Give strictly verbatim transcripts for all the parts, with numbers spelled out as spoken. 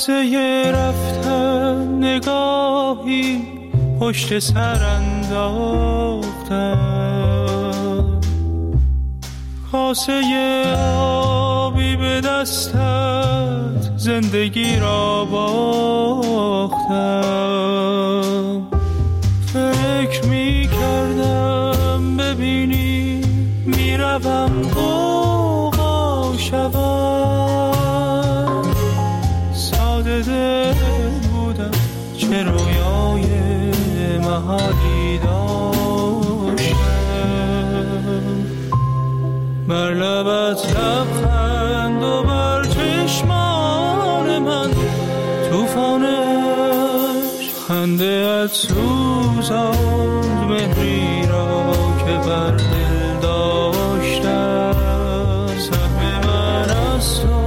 لحظه رفتن نگاهی پشت سر انداختم، کاسه آبی به دستت زندگی را باختم. فکر می کردم ببینی میروم غوغا شوم، ساده دل بودم چه رویای محالی داشتم. بر لبت لبخند و بر چشمان من توفان عشق، خنده ات سوزاند مهری را که بر دل داشتم. سهم من از تو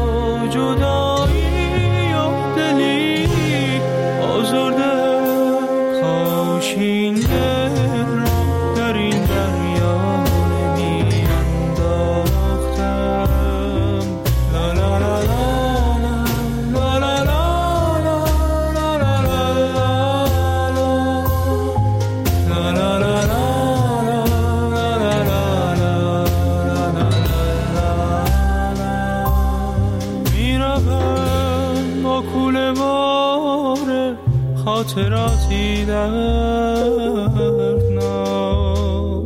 جدایی و دلی آزرده، کاش این دل را در این دریا نمی انداختم. لا لا لا لا لا لا خاطراتی دردناک،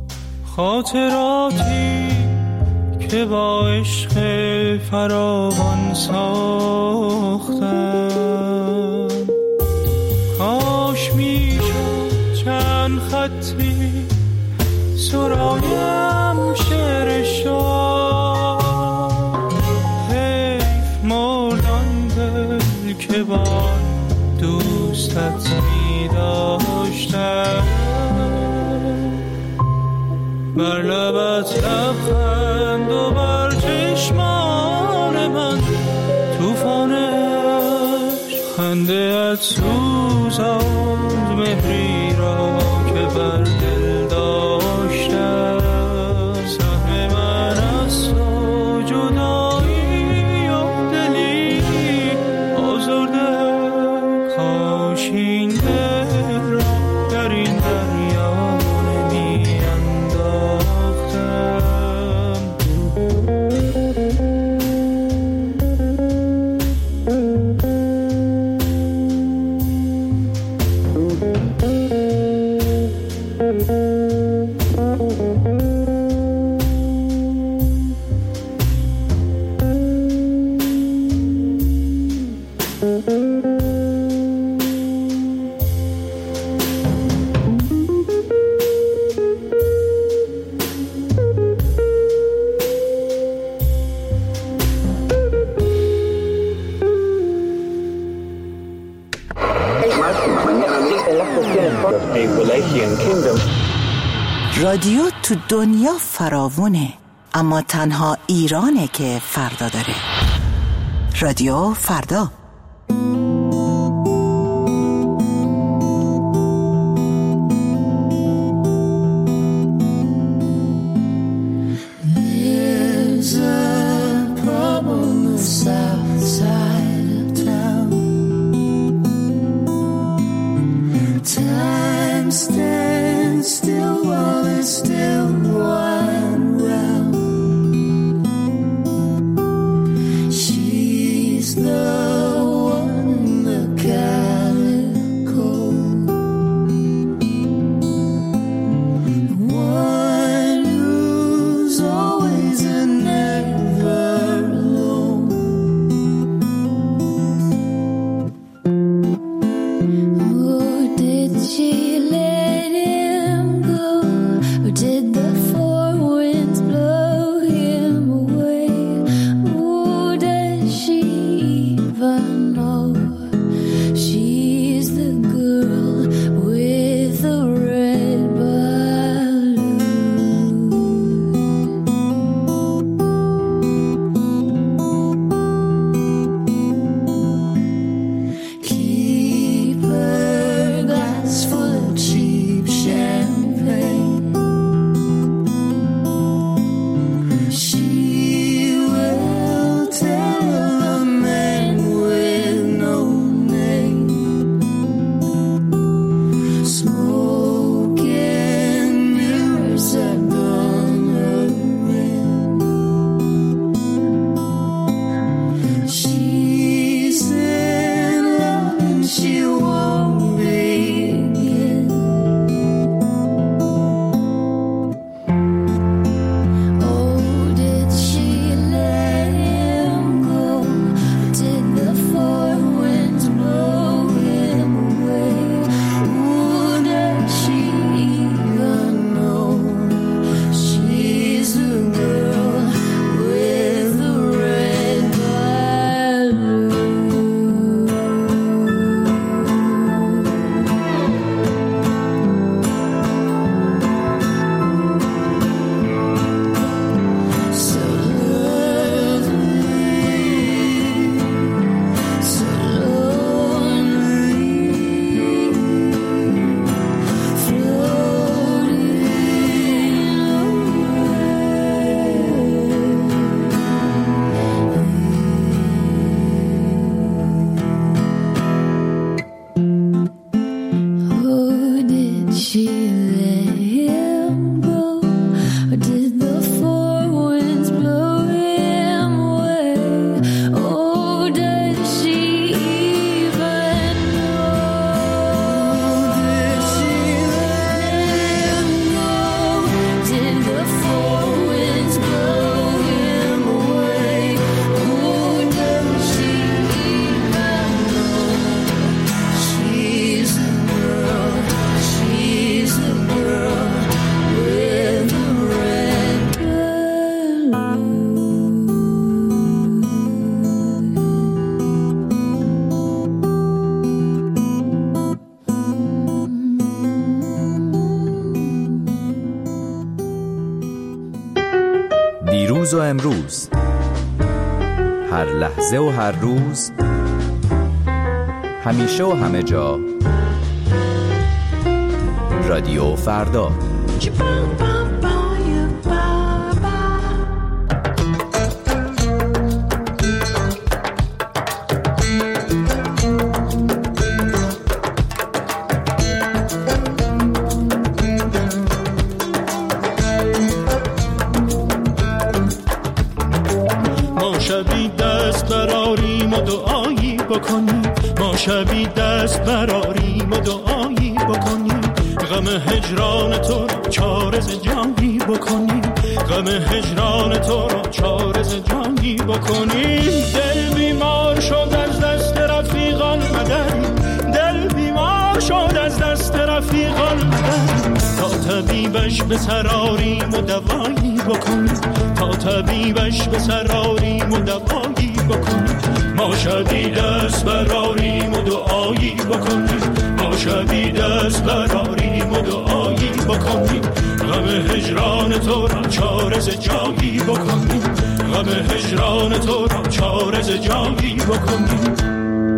خاطراتی که با عشق فراوان ساختم. کاش میشد چند خطی سرایم شعر شاد، حیف مردان دل که با دوستت می داشتم. بر لبت لبخند و بر چشمان من توفان عشق، خنده ات سوزاند مهری را که بر دل داشتم. سهم من از تو جدایی و دلی آزرده، کاش این دل را در این دریا نمی انداختم. رادیو تو دنیا فراوونه، اما تنها ایرانه که فردا داره. رادیو فردا. She's the دیروز و امروز، هر لحظه و هر روز، همیشه و همه جا، رادیو فردا. ما شبی دست براریم و دعایی بکنیم، غم هجران تو را چارز جانی بکنیم، غم هجران تو را چارز جانی بکنیم. دل بیمار شد از دست رفیقان مدد، دل بیمار شد از دست رفیقان مدد، تا طبیبش به سراریم و دوایی بکنیم، تا طبیبش به سراریم و دوایی بکنیم. ما شبی دست براریم و دعایی بکنیم، ما شبی دست براریم و دعایی بکنیم، غم هجران تو را چارز جایی بکنیم، غم هجران تو را چارز جایی بکنیم.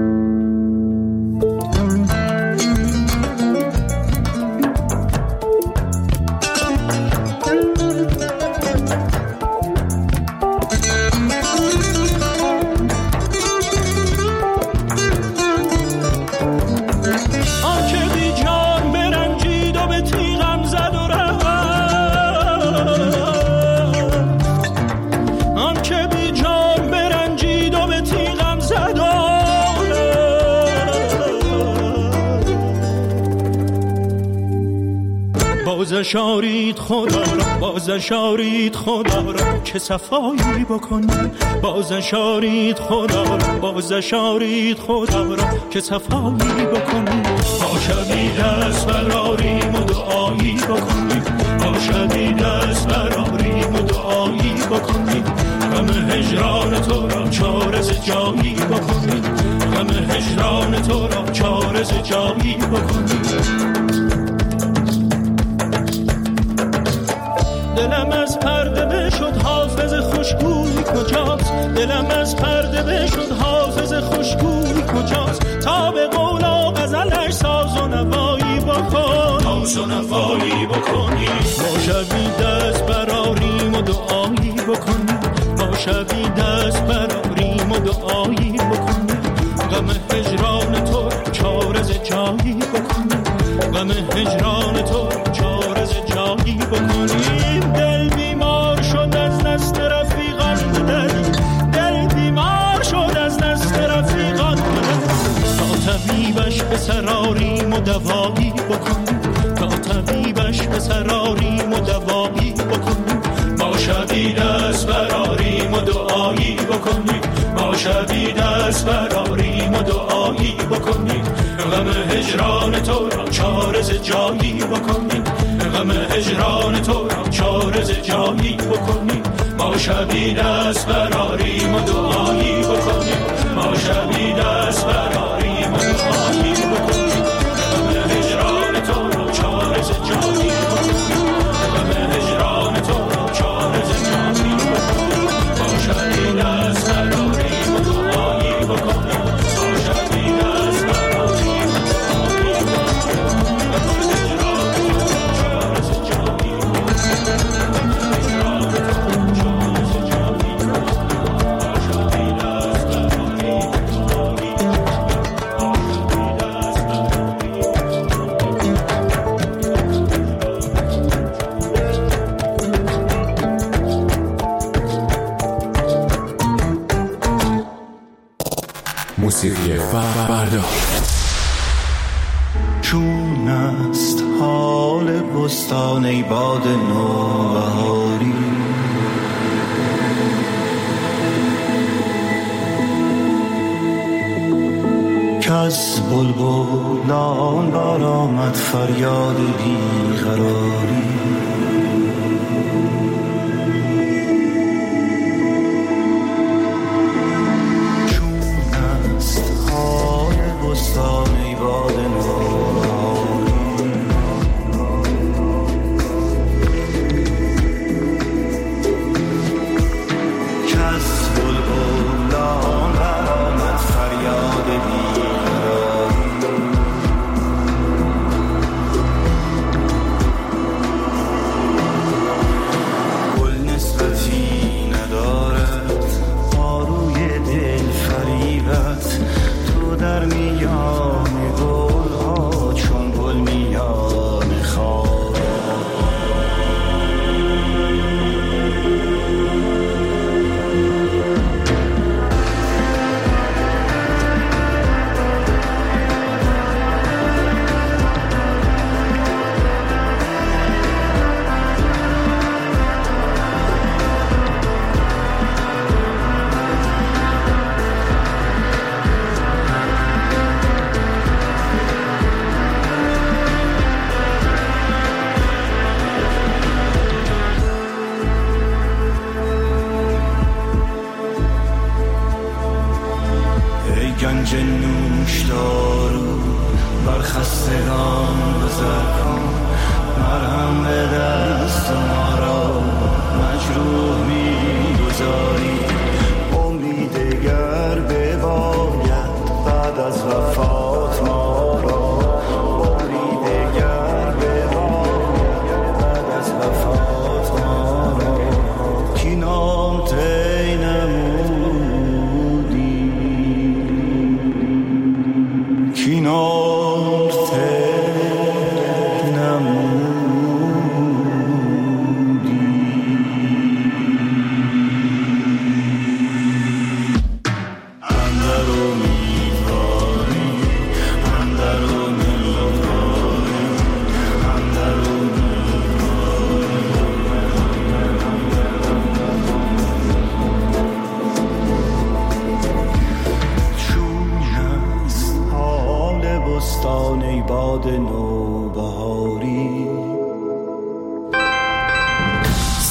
بازشارید خدا را، بازشارید خدا را که صفایی بکنیم، بازشارید خدا را، بازشارید خدا را که صفایی بکنیم. ما شبی دست براریم و دعایی بکنیم، ما شبی دست براریم و دعایی بکنیم، غم هجران تو را چارز جایی بکنیم، غم هجران تو را چارز جایی بکنیم. دلم از پرده بشد حافظ خوشگوی کجاست، دلم از پرده بشد حافظ خوشگوی کجاست، تا به قول و غزلش ساز و نوایی بکن، ساز و نوایی بکنی. ما شبی دست براریم و دعایی بکنیم، ما شبی دست براریم و دعایی بکنیم، غم هجران تو چارز جایی بکنیم، غم هجران تو چارز جایی بکنیم. دل بیمار شد از دست رفیقان مدد، دل بیمار شد از دست رفیقان مدد، تا طبیبش به سراریم و دوایی بکنیم، تا طبیبش به سراریم و دوایی بکنیم. ما شبی دست براریم و دعایی بکنیم، ما شبی دست براریم و دعایی بکنیم، غم هجران تو را چارز جایی بکنیم، غم هجران تو را چارز جایی بکنیم. ما شبی دست براریم و دعایی بکنیم، ما شبی دست براریم و دعایی بکنیم، غم هجران تو را چارز جایی بکنیم، غم هجران تو را چارز جایی بکنیم. ما شبی دست براریم و دعایی بکنیم، ما شبی دست براریم و دعایی موسیقی فردا. چون است حال بستان ای باد نوبهاری، کس بلبلان برآمد فریاد بیقراری.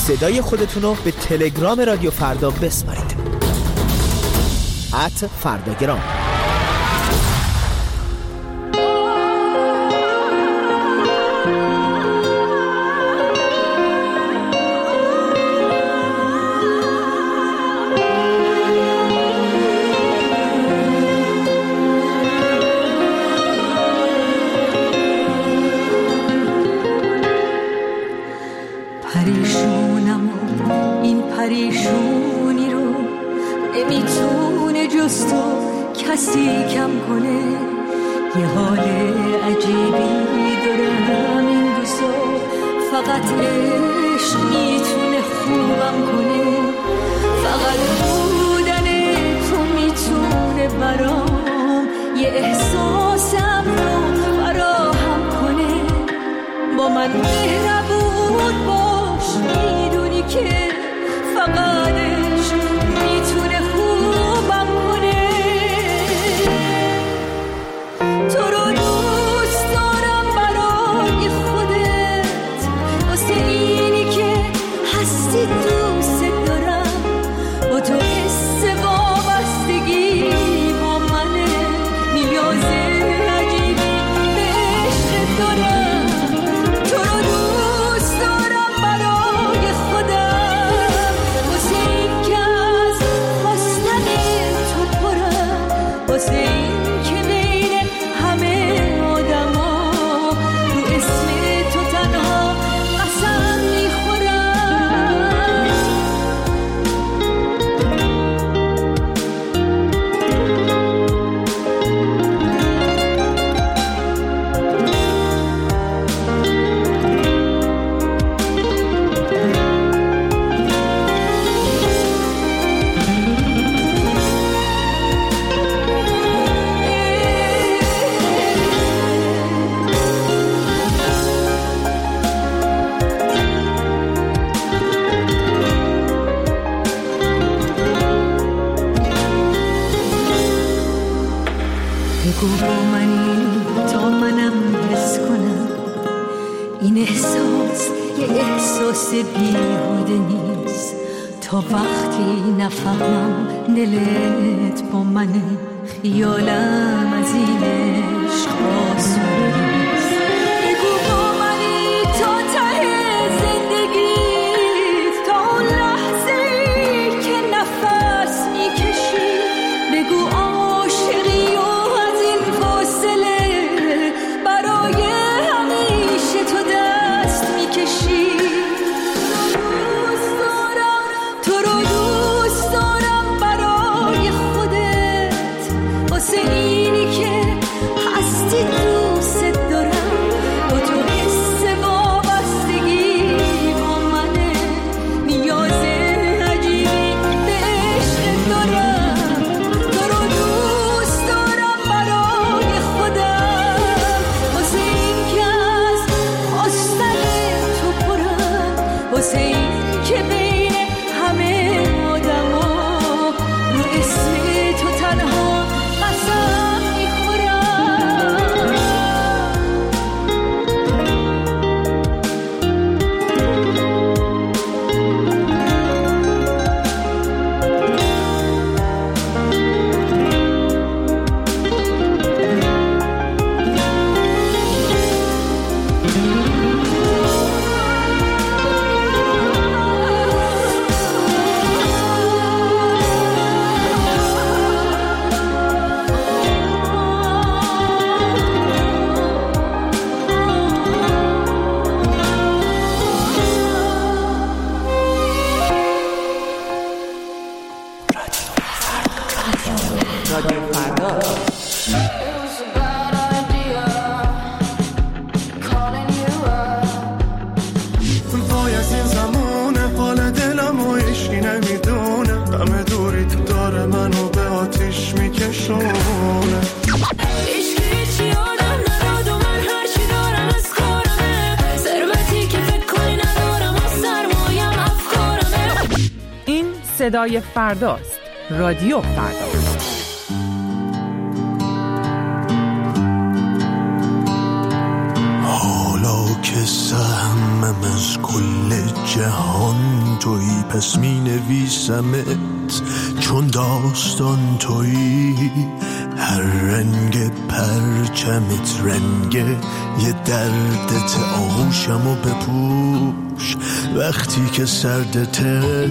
صدای خودتون رو به تلگرام رادیو فردا بسپارید. ات فرداگرام. پریشونم و این پریشونی رو نمیتونه جز تو کسی کم کنه. یه حال عجیبی دارم این روزا، فقط عشق میتونه خوبم کنه. فقط بودن تو میتونه برام یه احساسم رو فراهم کنه. با من مهربون باش، میدونی که فقطش میتونه خوبم کنه. تو رو دوست دارم برای خودت، واسه اینی که هستی دوست دارم. با تو حس وابستگی با منه، نیاز عجیبی به عشق دارم. تو رو دوست دارم برای خودم، واسه این که از خواستن تو پرم. واسه این که بین همه آدم ها رو اسم تو تنها قسم میخورم. بگو با منی تا منم حس کنم این احساس یه احساس بیهوده نیست. تا وقتی نفهمم دلت با منه، خیالم از این عشق آسون نیست. بگو با منی تا ته زندگیت، تا اون لحظه‌ای که نفس میکشی. بگو عاشقی و از این فاصله برای همیشه تو دست میکشی. تو رو دوست دارم برای خودت، واسه اینی که هستی دوست دارم. با تو حس وابستگی با منه، نیاز عجیبی به عشق دارم. تو رو دوست دارم برای خودم، واسه این که از خواستن تو پرم. واسه این که بین همه آدم ها رو اسم تو تنها قسم میخورم. وای از این زمونه، حال دلم و عشقی نمیدونه. غم دوریت داره منو به آتیش میکشونه. این صدای فرداست. رادیو فردا. حالا که سهمم از کل جهان تویی، پس می نویسمت چون داستان تویی. هر رنگ پرچمت رنگ یه دردت، آغوشمو بپوش وقتی که سردته.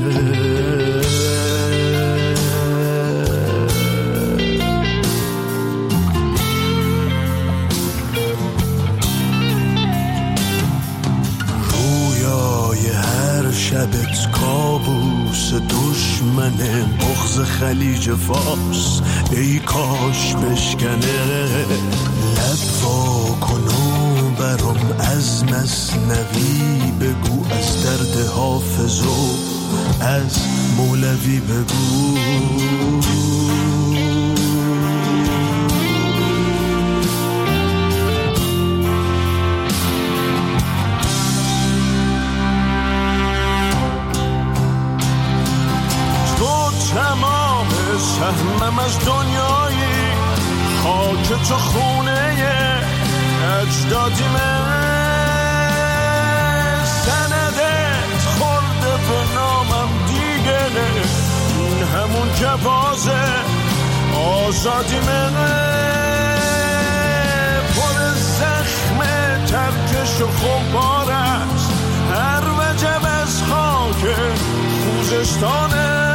شبت کابوس دشمنه، بغض خلیج فارس ای کاش بشکنه. لب وا کن و برام از مثنوی بگو، از درد حافظ و از مولوی بگو. تمام سهمم از دنیایی، خاک تو خونه اجدادیمه. سندت خورده به نامم دیگه، این همون جوازه آزادیمه. پر زخم ترکش و خمار است هر وجب از خاک خوزستانه.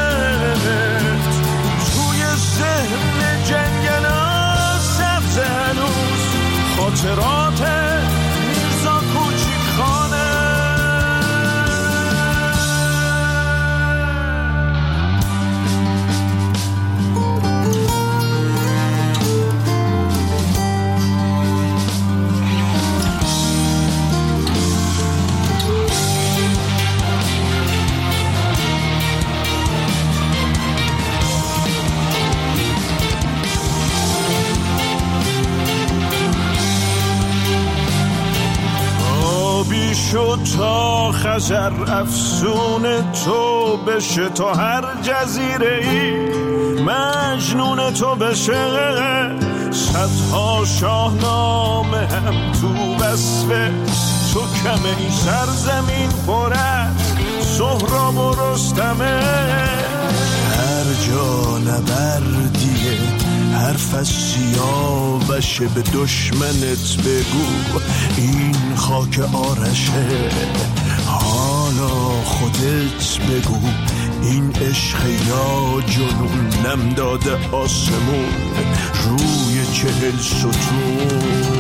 توی ذهن جنگلا سبز هنوز خاطرات میرزا کوچیک خانه. شد تا خزر افسون تو بشه، تا هر جزیره ای مجنون تو بشه. صدها شاهنامه هم تو وصف تو کمه، این سرزمین پر از سهراب و رستمه. هر جا نبردیه حرف از سیاوشه، به دشمنت بگو این خاک آرشه. حالا خودت بگو این عشق یا جنون، نم داده آسمون روی چهل ستون.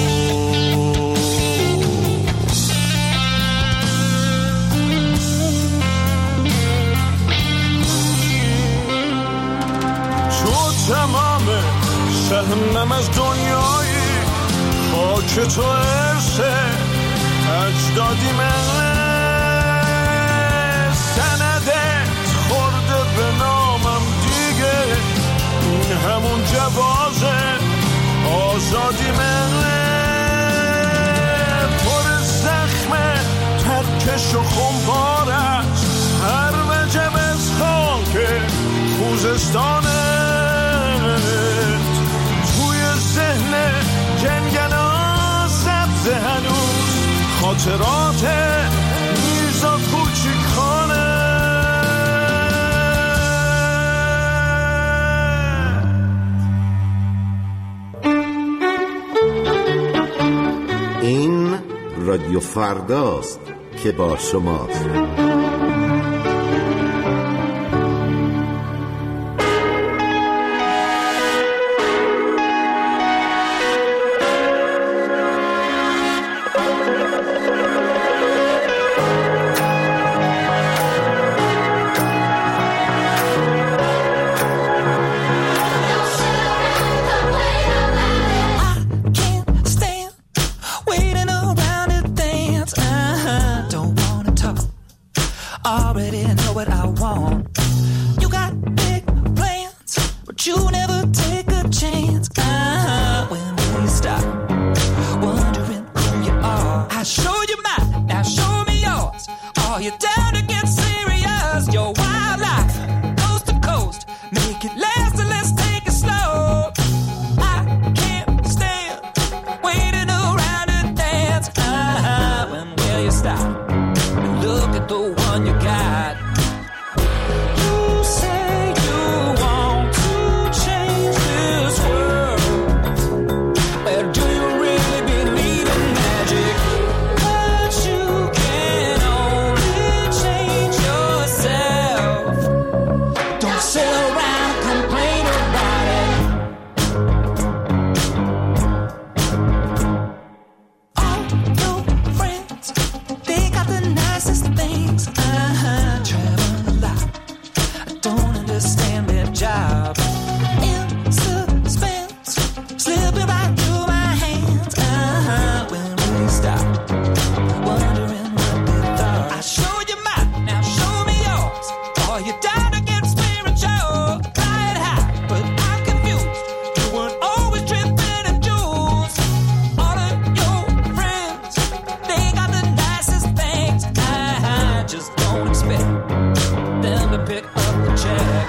تمام سهمم از دنیایی، خاک تو ارسه اجدادیمه. سندت خورده به نامم دیگه، این همون جوازه آزادیمه. پر زخم ترکش و خمپار است هر وجب از خاک خوزستانه. توی ذهن جنگلا سبز هنوز خاطرات میرزا کوچیک خانه. این رادیو فرداست که با شماست. Waiting around to dance. you down to get spiritual, fly it high, but I'm confused. You weren't always tripping and jewels. All of your friends, they got the nicest things. I just don't expect them to pick up the check.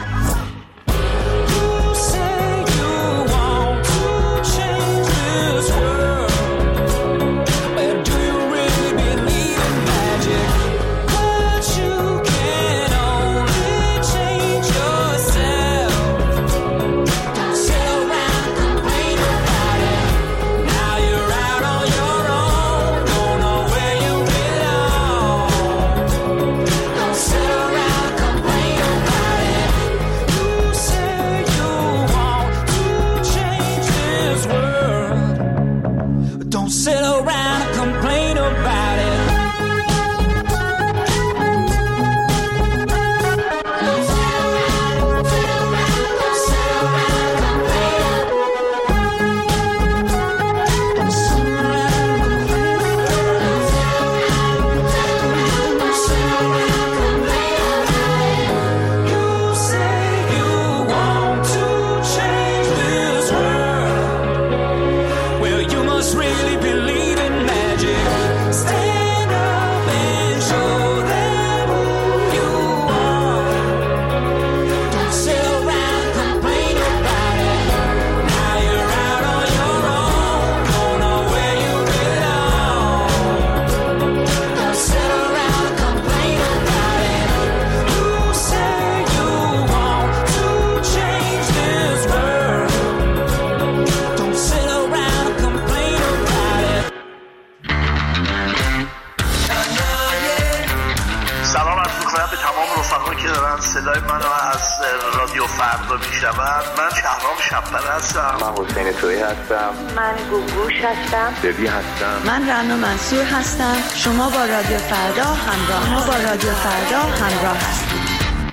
صدای منو از رادیو فردا میشنون. من شهرام شب‌پر هستم. من حسین تویی هستم. من گوگوش هستم. ببی هستم. من رنا منصور هستم. شما با رادیو فردا همراه ما با رادیو فردا همراه هستید.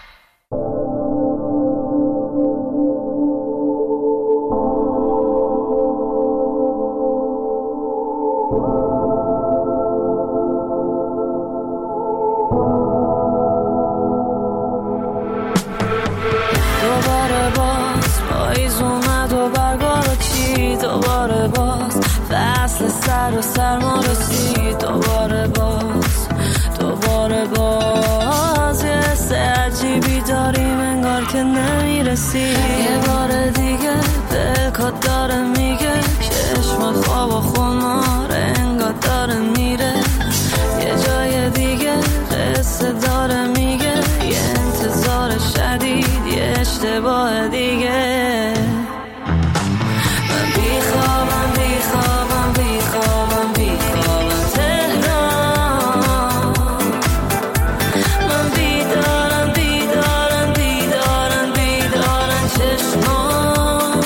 سر و سرما رسید دوباره باز دوباره باز یه حس عجیبی داریم انگار که نمیرسی یه بار دیگه دلکات داره میگه چشم خواب و خمار انگار داره میره یه جای دیگه قصه داره میگه یه انتظار شدید یه اشتباه دیگه من بیخوابم بیخوابم بیخوابم بیخوابم تهران من بیدارم بیدارم بیدارم بیدارم چشمان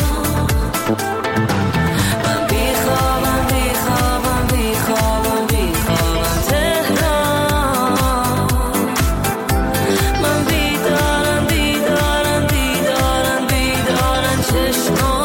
من بیخوابم بیخوابم بیخوابم بیخوابم تهران من بیدارم بیدارم بیدارم بیدارم چشمان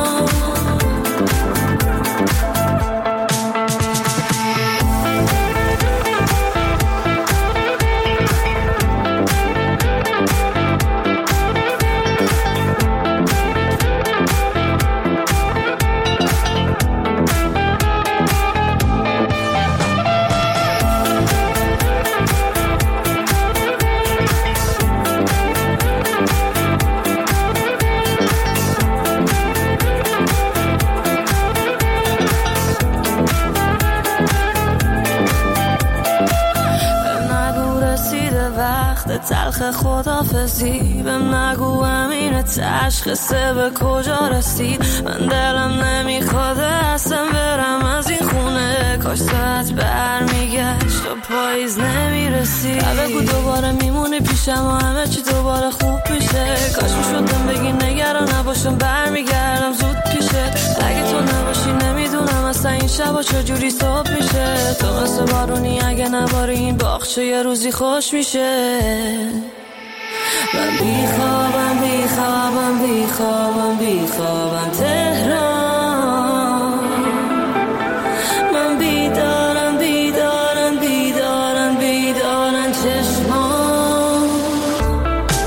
تلخ خدافزی بهم نگو امین تشخیصه به کجا رسید من دلم نمیخواد اصلا برم از این خونه کاش ساعت برمیگشت و پاییز نمیرسید بگو دوباره میمونی پیشم و همه چی دوباره خوب میشه کاش میشدم بگی نگران نباشم برمیگردم زود پیشه اگه تو نباشی نمیدونم اصلا این شبا چجوری صبح میشه تو مثل بارونی اگه نباری این باغچه یه روزی خوش میشه من بیخوابم بیخوابم بیخوابم بیخوابم تهران من بیدارم بیدارم بیدارم بیدارم چشمان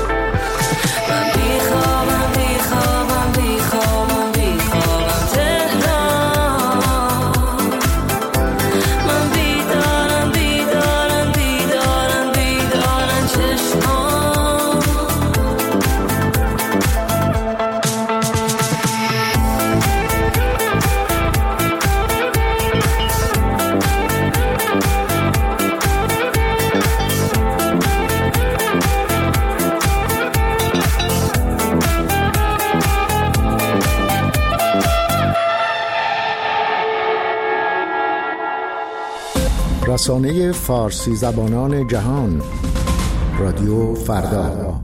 رسانه فارسی زبانان جهان، رادیو فردا.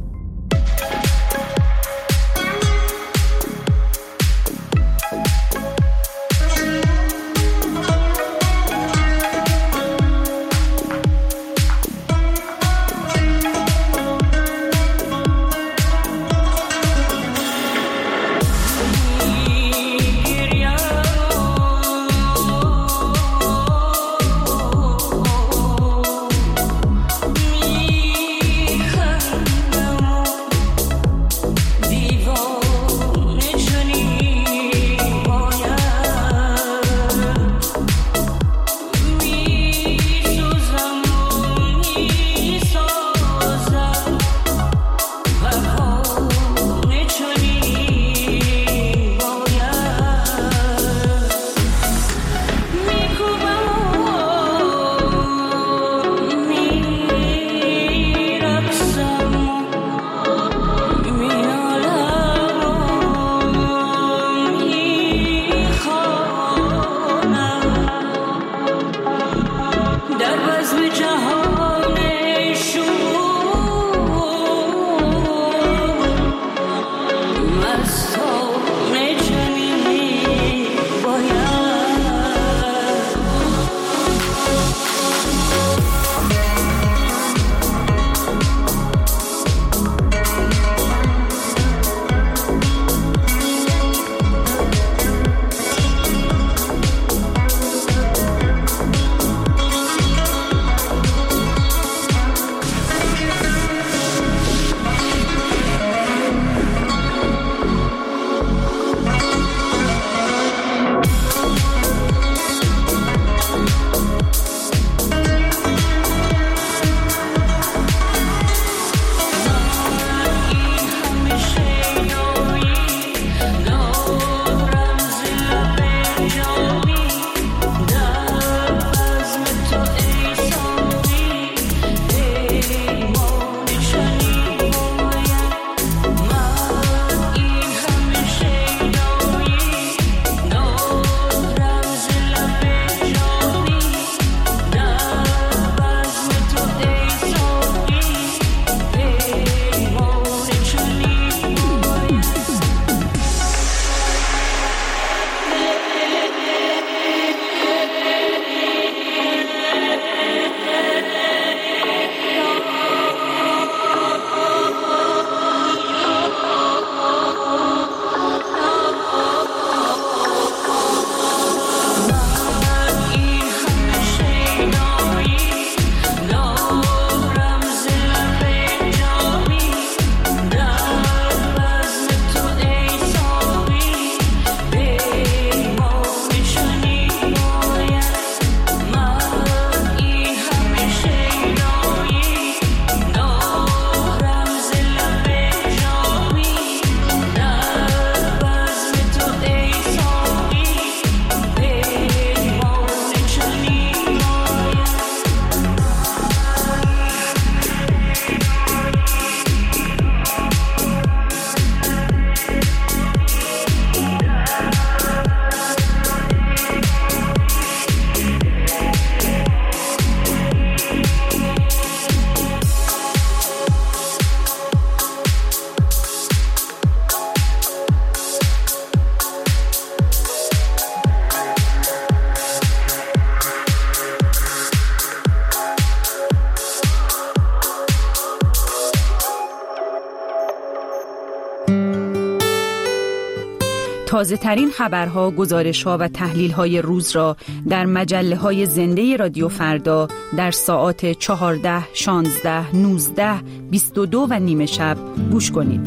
تازه ترین خبرها، گزارش‌ها و تحلیل‌های روز را در مجله‌های زنده رادیو فردا در ساعات چهارده، شانزده، نوزده، بیست و دو و نیمه شب گوش کنید.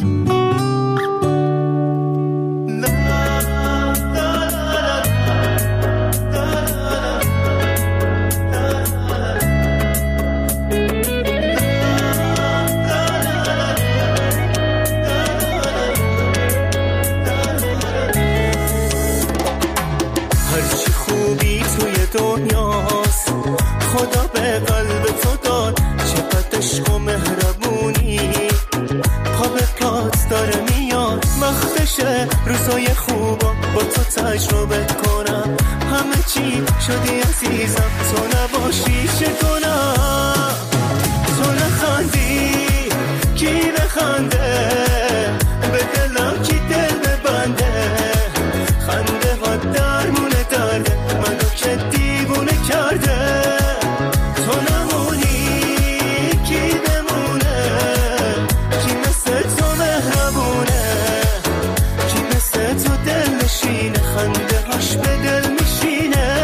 دنیاست خدا به قلب تو داد چقدر عشق و مهربونی، پا به پات داره میاد وقتشه روزای خوبا با تو تجربه کنم، همه چی شدی عزیزم تو نباشی چه کی بخنده به دلم کی دل ببنده خنده ها درمونه درده منو که دیوونه کرده تو نمونی کی بمونه کی مثل تو مهربونه کی مثل تو دل نشینه خنده هاش به دل میشینه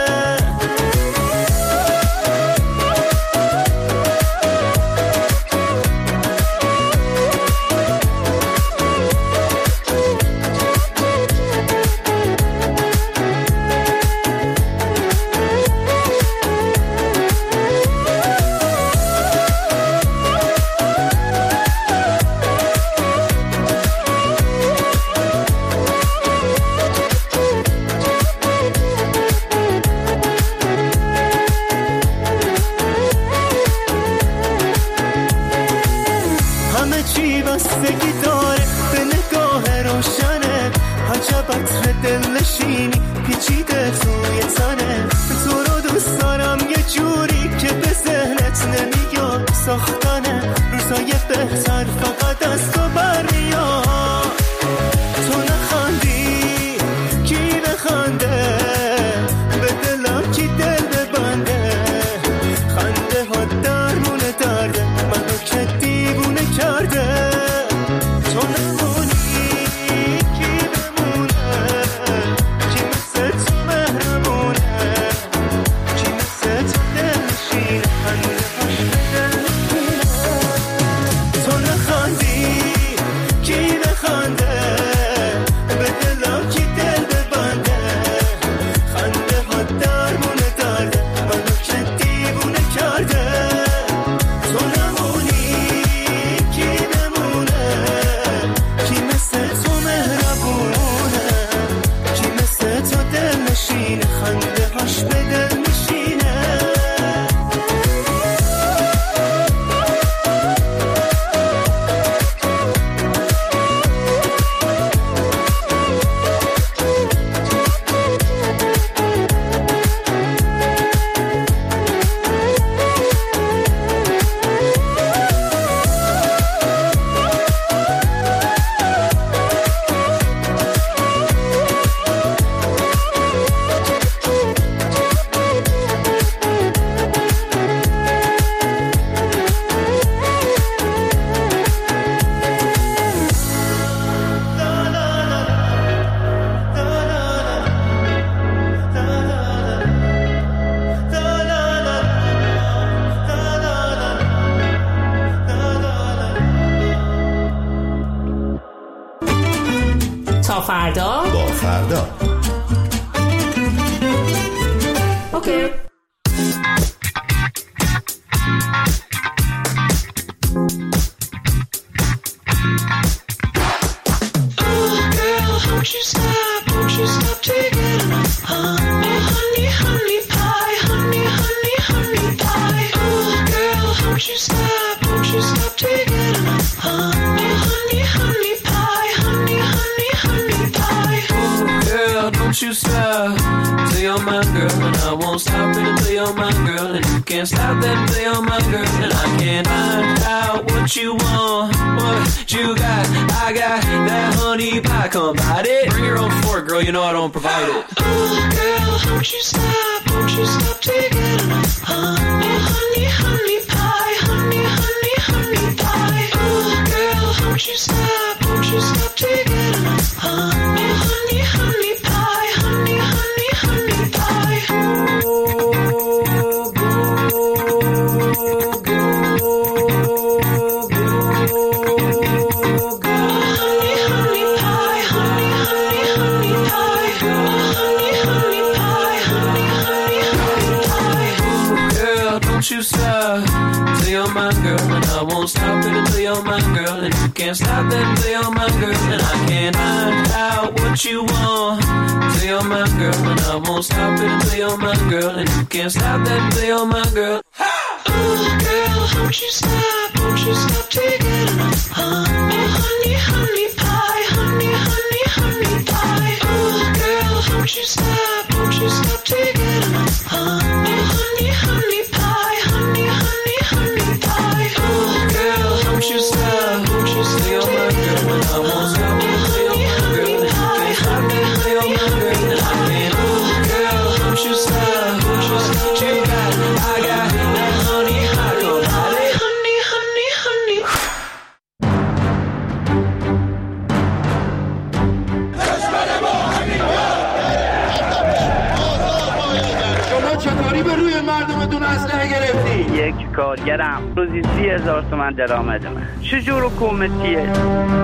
بستگی داره به نگاه روشنه عجب عطر دل نشینی پیچیده توی تنه تو رو دوست دارم یه جوری که به ذهنت نمیاد ساختنه روزای بهتر فقط از تو برمیاد تو نخندی کی بخنده به دلم کی دل ببنده خنده ها درمونه درده منو که دیوونه کرده فردا با فردا اوکی Don't you stop till you're my girl, and I won't stop it until you're my girl, and you can't stop that until you're my girl, and I can't find out what you want, what you got. I got that honey pie, come bite it. Bring your own fork, girl, you know I don't provide it. Oh, girl, don't you stop, don't you stop till you get enough. Oh, honey, honey pie, honey, honey, honey pie. Oh, girl, don't you stop, don't you stop till you get enough. Oh, honey, honey pie, honey, honey, honey pie. Oh, go, go, go, go. Honey, honey pie, honey, honey, honey pie. Honey, honey pie, honey, honey, honey pie. Oh, girl, don't you stop till you're my girl, and I won't stop it until you're my girl, and you can't stop that until you're my girl, and I can't find out what you want till you're my girl, and I won't stop it until you're my girl, and you can't stop that until you're my girl. Ha! Oh, girl, don't you stop, don't you stop till you get enough. Oh, honey, honey pie, honey, honey, honey pie. Oh, girl, don't you stop, don't you stop till you get enough. Oh, honey, honey pie, honey, honey, honey pie. Oh, girl, don't you stop. کارگرم، روزی سی هزار تومن درآمدمه. چجور حکومتیه؟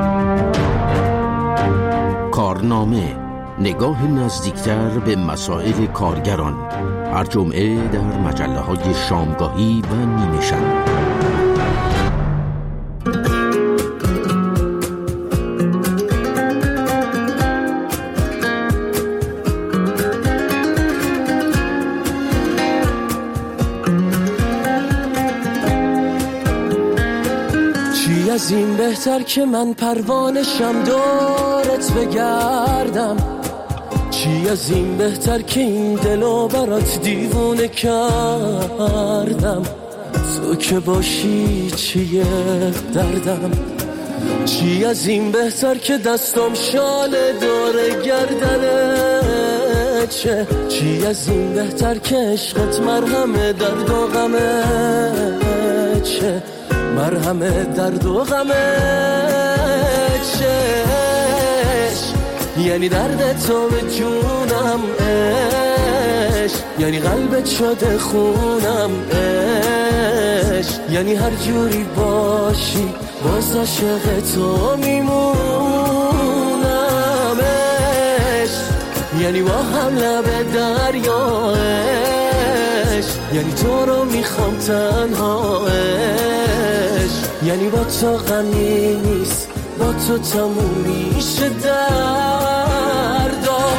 کارنامه، نگاه نزدیکتر به مسائل کارگران، هر جمعه در مجله های شامگاهی و نیمه شب. چی از این بهتر که من پروانشم دورت بگردم، چی از این بهتر که این دلو برات دیوونه کردم، تو که باشی چیه دردم، چی از این بهتر که دستم شال دور گردنه چه، چی از این بهتر که عشقت مرهم درد و غمه چه، مرهم درد و غمه چه، یعنی درد تو به جونم عشق، یعنی قلبت شده خونم عشق، یعنی هر جوری باشی باز عاشق تو میمونم عشق، یعنی با هم لب دریا عشق، یعنی تو رو میخوام تنها عشق، یعنی با تو غمی نیست، با تو تموم میشه دردا.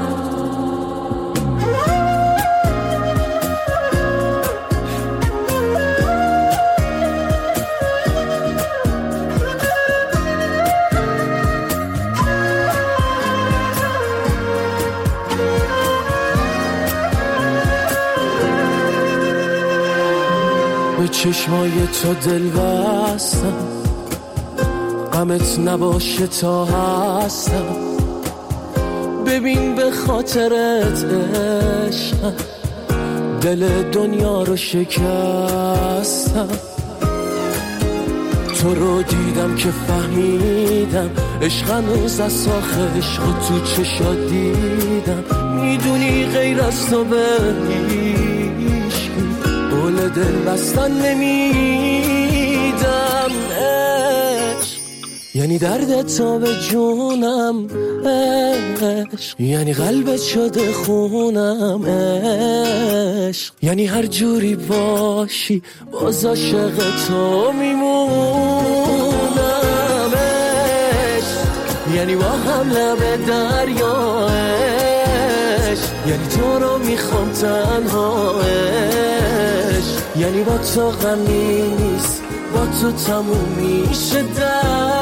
به چشمای تو دل بستم، غمت نباشه تا هستم، ببین به خاطرت عشقم دل دنیا رو شکستم، تو رو دیدم که فهمیدم عشق هنوز از ساخت عشق تو چشات دیدم، میدونی غیر از تو به هیچ قول دل بستن نمیدم عشق، یعنی درد تو به جونم عشق، یعنی قلبت شده خونم عشق، یعنی هر جوری باشی باز عاشق تو میمونم عشق، یعنی با هم لب دریا عشق، یعنی تو رو میخوام تنها عشق، یعنی با تو غمی نیست، با تو تموم میشه در